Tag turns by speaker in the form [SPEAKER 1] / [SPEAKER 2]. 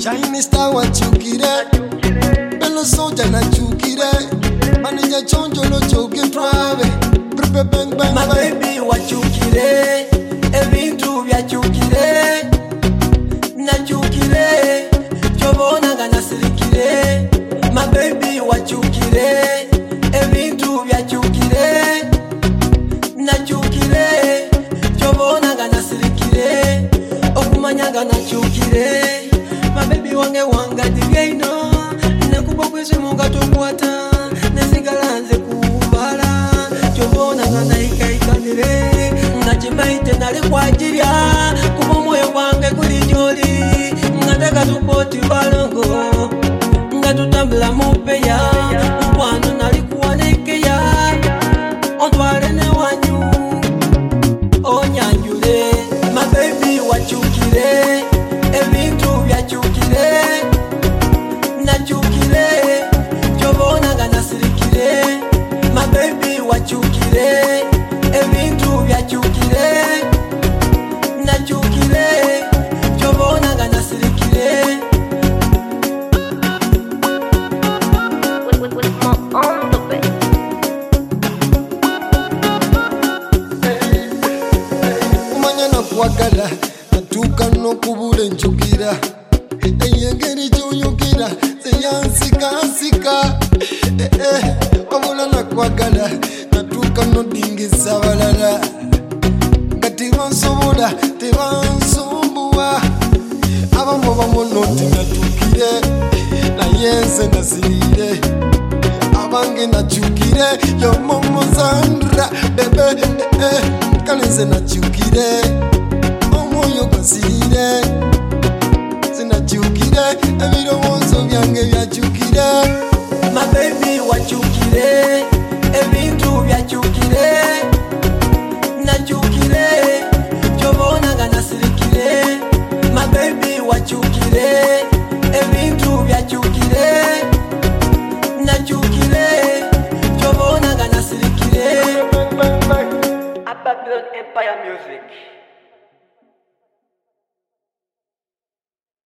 [SPEAKER 1] Chinese star wachukire Bello soja na chukire Manija chonjo lo choke prave Prepe bang bang
[SPEAKER 2] My baby wachukire Ebintu byachukire Nachukire Chobona gana sirikire My baby wachukire Ebintu byachukire Nachukire Chobona gana sirikire Okumanya gana chukire My baby wange wanga digeino Nekupa kwezi munga tukwata Nesigalanze kubala Chobona gana ikaikanire Nachimaite nali kwa jiria Kubo moyo wange kulijoli Ngataka tupoti balongo Ngatutambila mupeya Mkwano nali kuwanekeya Ontwale ne wanyu Onyanjule My baby wachukire Ebintu byachukire Nachukire Chobona gana sirikire My baby wachukire Ebintu byachukire Nachukire Chobona gana sirikire
[SPEAKER 3] On the bed.
[SPEAKER 1] Umanya na kwagala Natuka no kubule nchukira Eyengeri chunyukira Seyansika sika Wamula na kwagala Natuka no dingisa walala Ngati wansobula Tewansumbuwa Abambo bamonoti natukire Na yense nasirire Abange nachukire Yo momo zandra Bebe Kalenze nachukire Omoyo basire Sinachukire Ebiro wonso byange byachukire
[SPEAKER 2] My baby wachukire Ebintu byachukire Nachukire Chobona gana sirikire My baby wachukire Ebintu byachukire Nachukire Chobona gana sirikire Babylon Empire Music